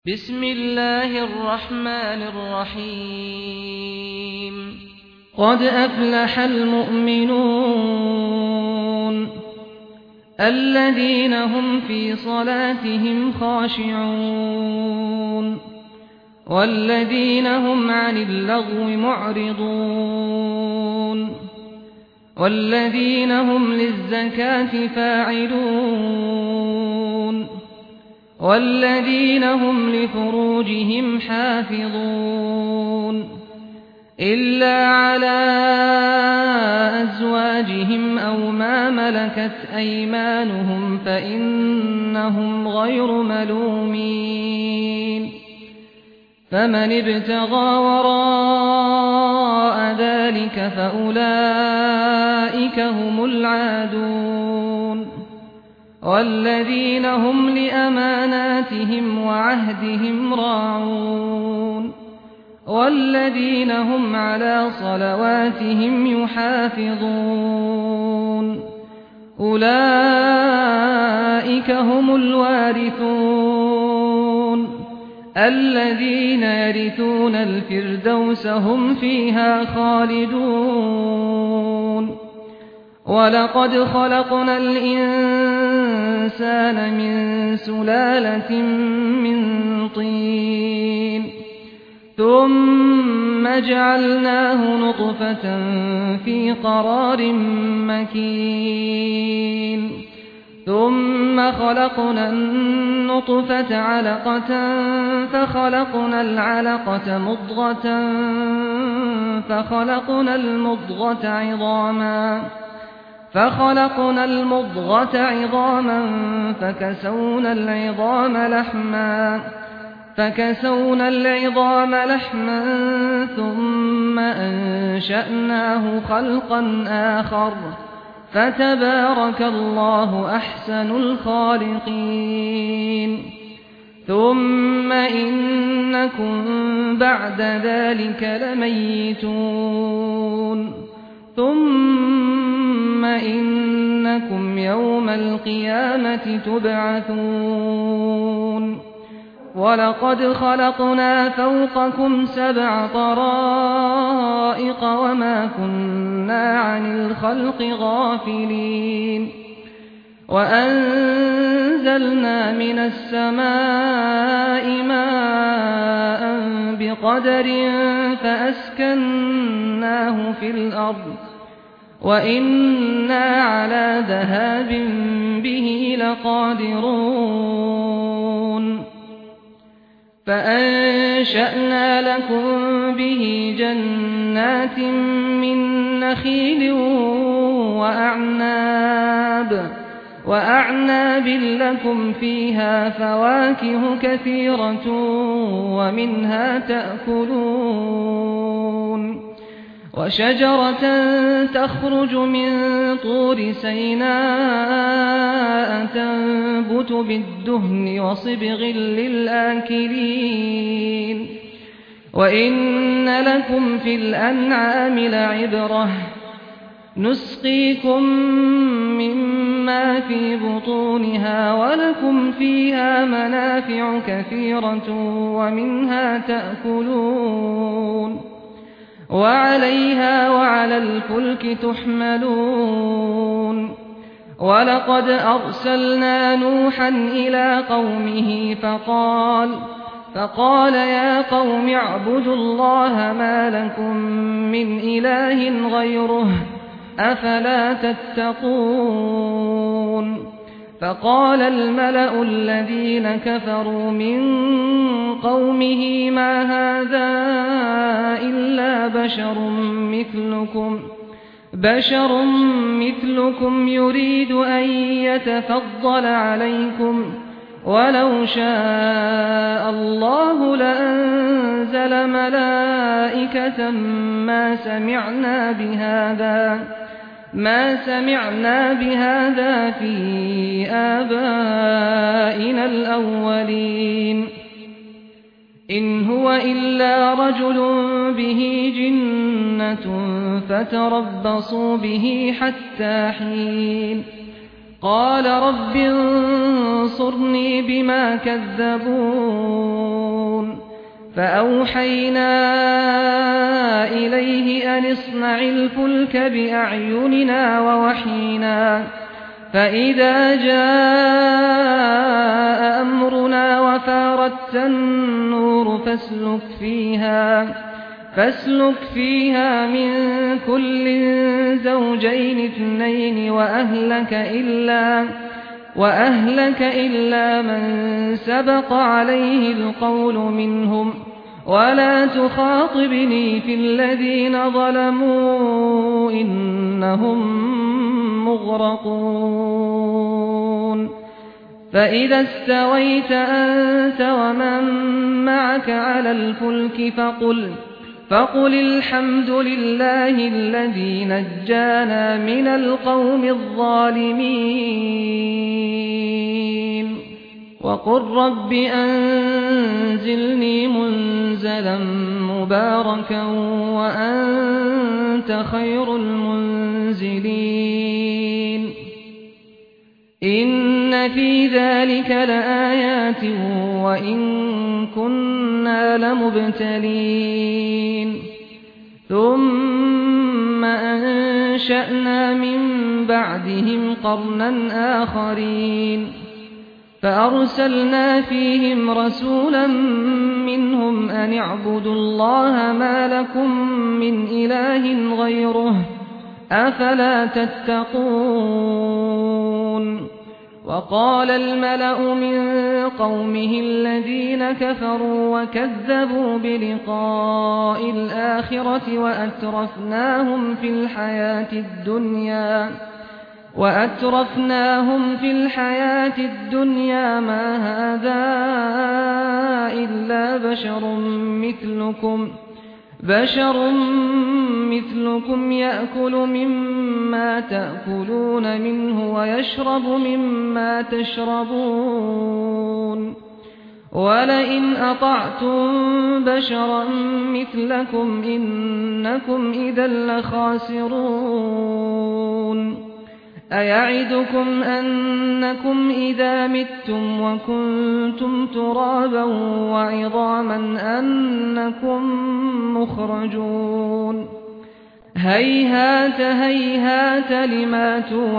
بسم الله الرحمن الرحيم قد أفلح المؤمنون الذين هم في صلاتهم خاشعون والذين هم عن اللغو معرضون والذين هم للزكاة فاعلون والذين هم لفروجهم حافظون إلا على أزواجهم أو ما ملكت أيمانهم فإنهم غير ملومين فمن ابتغى وراء ذلك فأولئك هم العادون والذين هم لأماناتهم وعهدهم راعون والذين هم على صلواتهم يحافظون أولئك هم الوارثون الذين يرثون الفردوس هم فيها خالدون ولقد خلقنا الإنسان من سلالة من طين ثم جعلناه نطفة في قرار مكين ثم خلقنا النطفة علقة فخلقنا العلقة مضغة فخلقنا المضغة عظاما فكسونا العظام لحما ثم أنشأناه خلقا آخر فتبارك الله أحسن الخالقين ثم إنكم بعد ذلك لميتون ثم إنكم يوم القيامة تبعثون ولقد خلقنا فوقكم 7 طرائق وما كنا عن الخلق غافلين وأنزلنا من السماء ماء بقدر فأسكناه في الأرض وإنا على ذهاب به لقادرون فأنشأنا لكم به جنات من نخيل وأعناب لكم فيها فواكه كثيرة ومنها تأكلون وشجرة تخرج من طور سيناء تنبت بالدهن وصبغ للآكلين وإن لكم في الأنعام لعبرة نسقيكم مما في بطونها ولكم فيها منافع كثيرة ومنها تأكلون وعليها وعلى الفلك تحملون ولقد أرسلنا نوحا إلى قومه فقال يا قوم اعبدوا الله ما لكم من إله غيره أفلا تتقون فقال الملأ الذين كفروا من قومه ما هذا إلا بشر مثلكم يريد أن يتفضل عليكم ولو شاء الله لأنزل ملائكة ما سمعنا بهذا في آبائنا الأولين إن هو إلا رجل به جنة فتربصوا به حتى حين قال رب انصرني بما كذبون فأوحينا إليه أن اصنع الفلك بأعيننا ووحينا فإذا جاء أمرنا وفارت النور فاسلك فيها من كل زوجين اثنين وأهلك إلا من سبق عليه القول منهم ولا تخاطبني في الذين ظلموا إنهم مغرقون فإذا استويت أنت ومن معك على الفلك فقل الحمد لله الذي نجانا من القوم الظالمين وقل رب أنزلني منزلا مباركا وأنت خير المنزلين إن في ذلك لآيات وإن كنا لمبتلين ثم أنشأنا من بعدهم قرنا آخرين فأرسلنا فيهم رسولا منهم أن اعبدوا الله ما لكم من إله غيره أفلا تتقون وقال الملأ من قومه الذين كفروا وكذبوا بلقاء الآخرة وأترفناهم في الحياة الدنيا ما هذا إلا بشر مثلكم يأكل مما تأكلون منه ويشرب مما تشربون ولئن أطعتم بشرا مثلكم إنكم إذا لخاسرون أيعدكم أنكم إذا متم وكنتم ترابا وعظاما أنكم مخرجون هيهات هيهات لما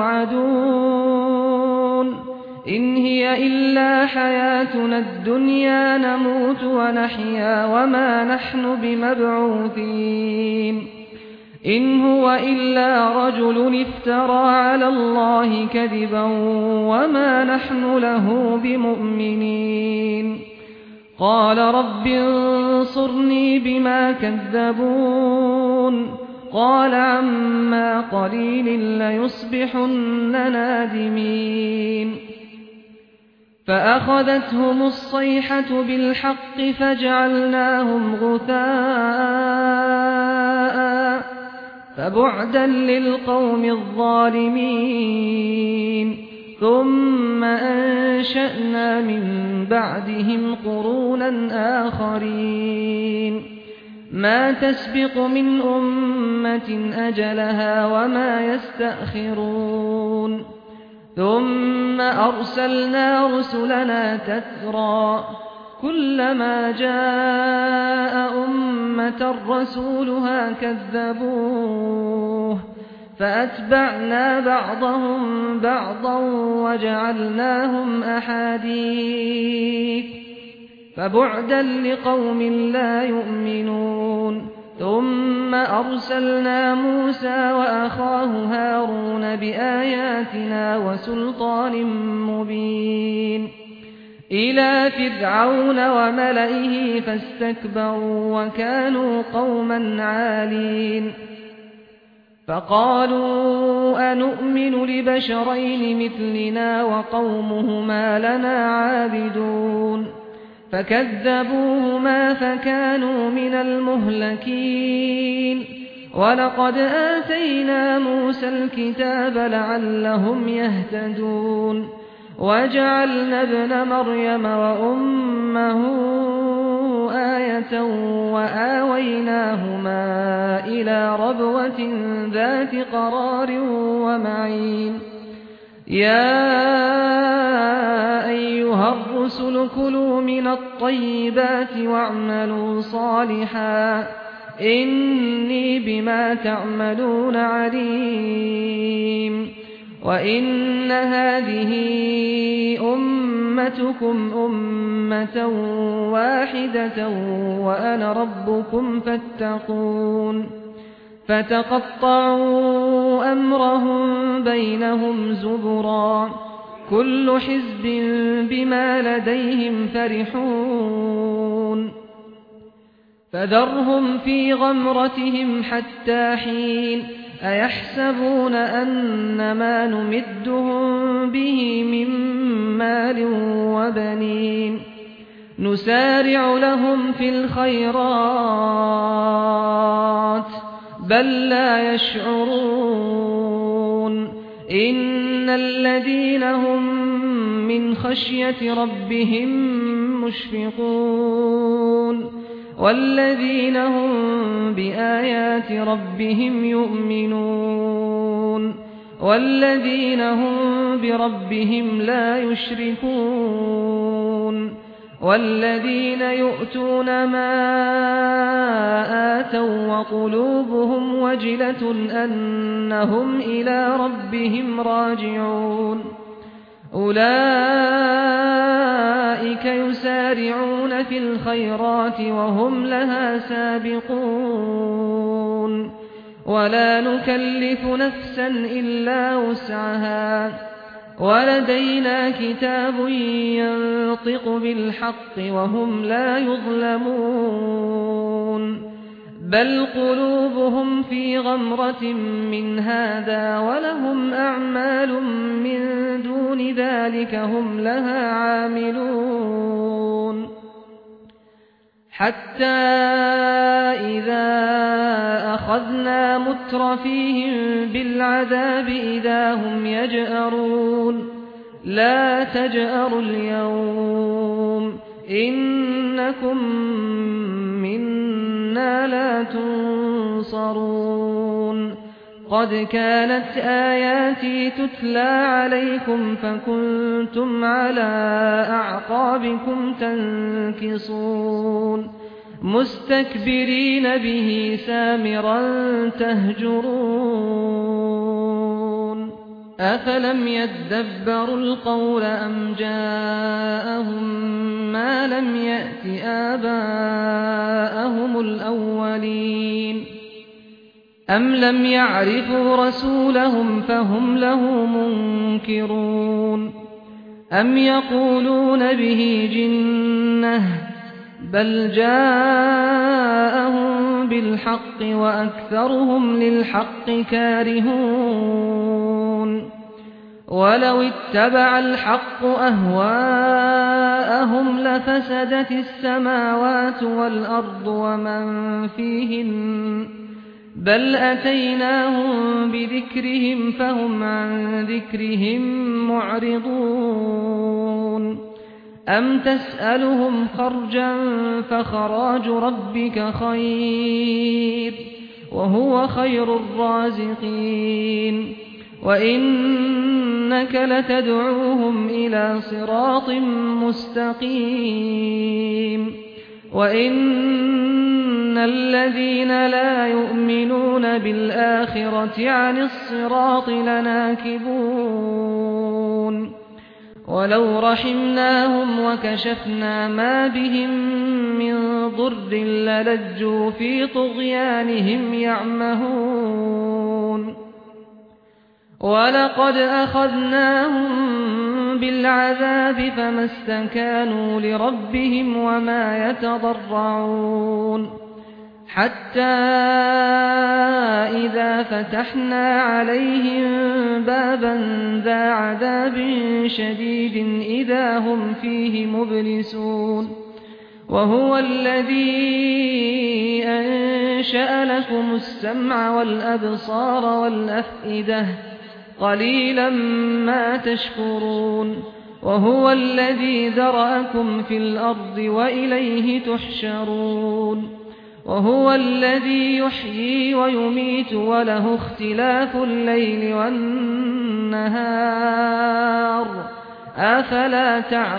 توعدون إن هي إلا حياتنا الدنيا نموت ونحيا وما نحن بمبعوثين إن هو إلا رجل افترى على الله كذبا وما نحن له بمؤمنين قال رب انصرني بما كذبون قال عما قليل ليصبحن نادمين فأخذتهم الصيحة بالحق فجعلناهم غثاء فبعدا للقوم الظالمين ثم أنشأنا من بعدهم قرونا آخرين ما تسبق من أمة أجلها وما يستأخرون ثم أرسلنا رسلنا تترى كلما جاء أمة رسولها كذبوه فأتبعنا بعضهم بعضا وجعلناهم أحاديث فبعدا لقوم لا يؤمنون ثم أرسلنا موسى وأخاه هارون بآياتنا وسلطان مبين إلى فرعون وملئه فاستكبروا وكانوا قوما عالين فقالوا أنؤمن لبشرين مثلنا وقومهما لنا عابدون فكذبوهما فكانوا من المهلكين ولقد آتينا موسى الكتاب لعلهم يهتدون وجعلنا ابن مريم وأمه آية وآويناهما إلى ربوة ذات قرار ومعين يا أيها الرسل كلوا من الطيبات واعملوا صالحا إني بما تعملون عليم وإن هذه أمتكم أمة واحدة وأنا ربكم فاتقون فتقطعوا أمرهم بينهم زبرا كل حزب بما لديهم فرحون فذرهم في غمرتهم حتى حين أيحسبون أن ما نمدهم به من مال وبنين نسارع لهم في الخيرات بل لا يشعرون إن الذين هم من خشية ربهم مشفقون والذين هم بآيات ربهم يؤمنون والذين هم بربهم لا يشركون والذين يؤتون ما آتوا وقلوبهم وجلة أنهم إلى ربهم راجعون أولئك يسارعون في الخيرات وهم لها سابقون ولا نكلف نفسا إلا وسعها ولدينا كتاب ينطق بالحق وهم لا يظلمون بل قلوبهم في غمرة من هذا ولهم أعمال من دون ذلك هم لها عاملون حتى إذا أخذنا مترفيهم بالعذاب إذا هم يجأرون لا تجأروا اليوم إنكم منا لا تنصرون قد كانت آياتي تتلى عليكم فكنتم على أعقابكم تنكصون مستكبرين به سامرا تهجرون أفلم يدبروا القول أم جاءهم ما لم يأت آباءهم الأولين أم لم يعرفوا رسولهم فهم له منكرون أم يقولون به جنة بل جاءهم بالحق وأكثرهم للحق كارهون ولو اتبع الحق أهواءهم لفسدت السماوات والأرض ومن فيهن بل أتيناهم بذكرهم فهم عن ذكرهم معرضون أم تسألهم خرجا فخراج ربك خير وهو خير الرازقين وإنك لتدعوهم إلى صراط مستقيم وإن الذين لا يؤمنون بالآخرة عن الصراط لناكبون ولو رحمناهم وكشفنا ما بهم من ضر للجوا في طغيانهم يعمهون ولقد أخذناهم بالعذاب فما استكانوا لربهم وما يتضرعون حتى إذا فتحنا عليهم بابا ذا عذاب شديد إذا هم فيه مبلسون وهو الذي أنشأ لكم السمع والأبصار والأفئدة قليلا ما تشكرون وهو الذي ذرأكم في الأرض وإليه تحشرون وهو الذي يحيي ويميت وله اختلاف الليل والنهار أفلا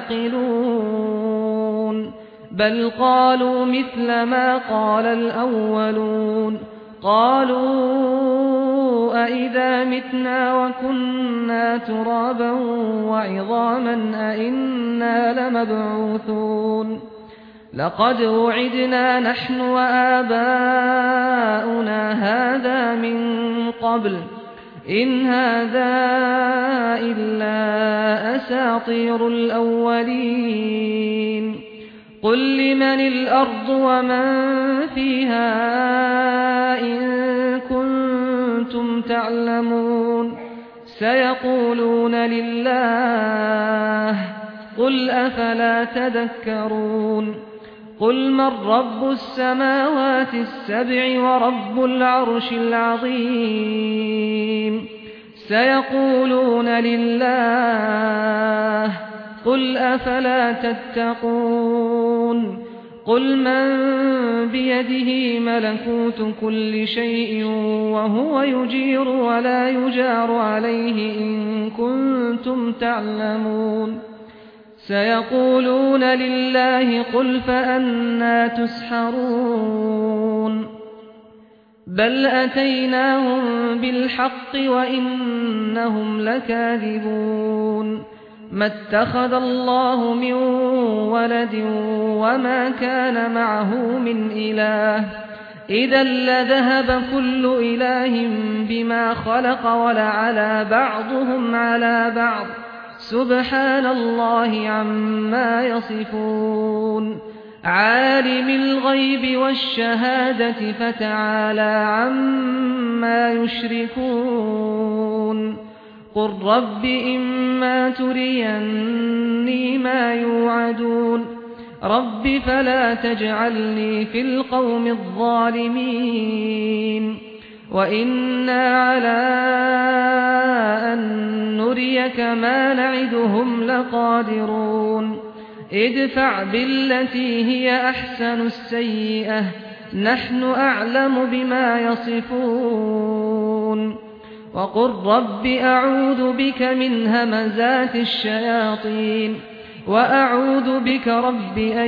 تعقلون بل قالوا مثل ما قال الأولون قالوا أئذا متنا وكنا ترابا وعظاما أئنا لمبعوثون لقد وعدنا نحن وآباؤنا هذا من قبل إن هذا إلا أساطير الأولين قل لمن الأرض ومن فيها إن كنتم تعلمون سيقولون لله قل أفلا تذكرون قل من رب السماوات السبع ورب العرش العظيم سيقولون لله قل أفلا تتقون قل من بيده ملكوت كل شيء وهو يجير ولا يجار عليه إن كنتم تعلمون سيقولون لله قل فأنى تسحرون بل أتيناهم بالحق وإنهم لكاذبون ما اتخذ الله من ولد وما كان معه من إله إذا لذهب كل إله بما خلق ولعلى بعضهم على بعض سبحان الله عما يصفون عالم الغيب والشهادة فتعالى عما يشركون قل رب إما تريني ما يوعدون رب فلا تجعلني في القوم الظالمين وإنا على أن نريك ما نعدهم لقادرون ادفع بالتي هي أحسن السيئة نحن أعلم بما يصفون وقل رب أعوذ بك من همزات الشياطين وأعوذ بك رب أن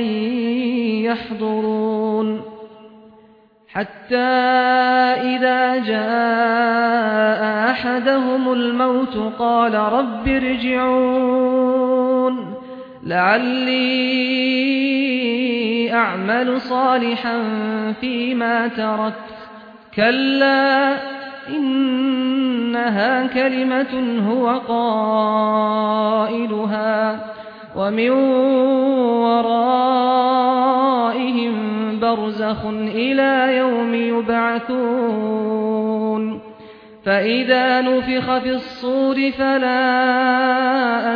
يحضرون حتى إذا جاء أحدهم الموت قال رب ارجعون لعلي أعمل صالحا فيما تركت كلا إنها كلمة هو قائلها ومن ورائهم برزخ إلى يوم يبعثون فإذا نفخ في الصور فلا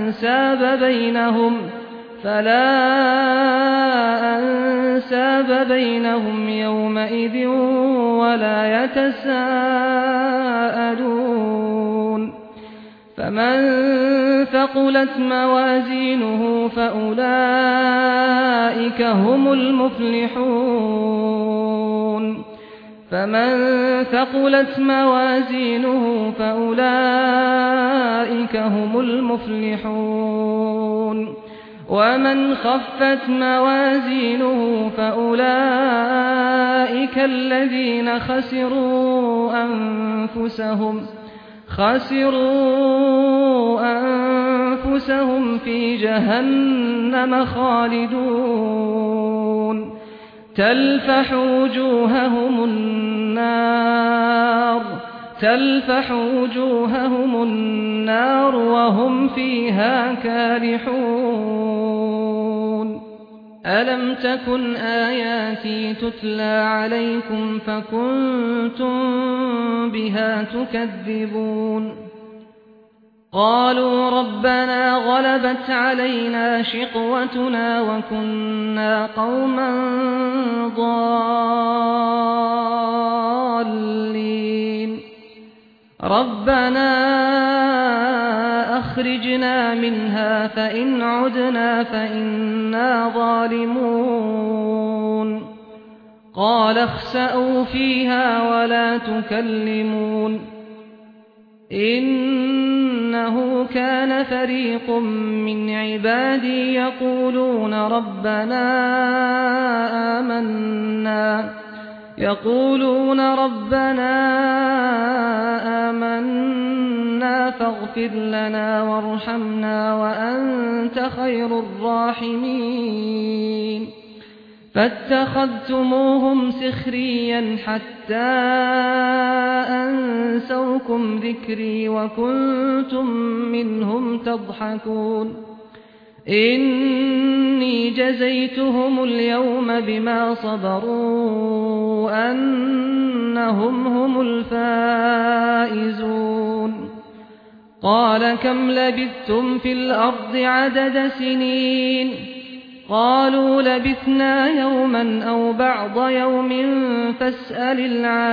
أنساب بينهم يومئذ ولا يتساءلون فمن ثقلت موازينه فأولئك هم المفلحون ومن خفت موازينه فأولئك الذين خسروا أنفسهم في جهنم خالدون تلفح وجوههم النار وهم فيها كالحون ألم تكن آياتي تتلى عليكم فكنتم بها تكذبون قالوا ربنا غلبت علينا شقوتنا وكنا قوما ضالين ربنا أخرجنا منها فإن عدنا فإنا ظالمون قال اخسأوا فيها ولا تكلمون إنه إنه كان فريق من عبادي يقولون ربنا آمنا فاغفر لنا وارحمنا وأنت خير الراحمين فاتخذتموهم سخريا حتى أنسوكم ذكري وكنتم منهم تضحكون إني جزيتهم اليوم بما صبروا أنهم هم الفائزون قال كم لبثتم في الأرض عدد سنين قالوا لبثنا يوما أو بعض يوم فاسأل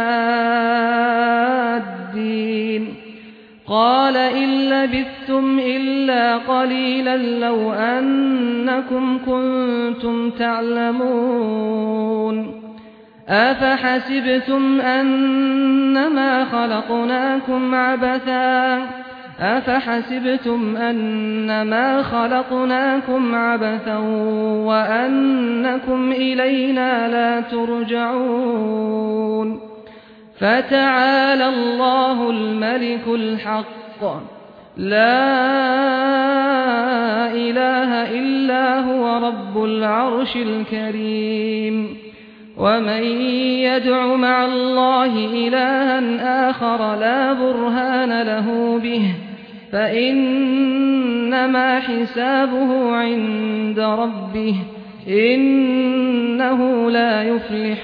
العادين قال إن لبثتم إلا قليلا لو أنكم كنتم تعلمون أفحسبتم أنما خلقناكم عبثا وأنكم إلينا لا ترجعون فتعالى الله الملك الحق لا إله إلا هو رب العرش الكريم ومن يدع مع الله إلها آخر لا برهان له به فإنما حسابه عند ربه إنه لا يفلح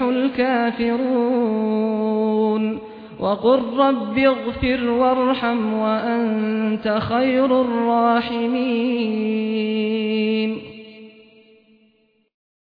الكافرون وقل رب اغفر وارحم وأنت خير الراحمين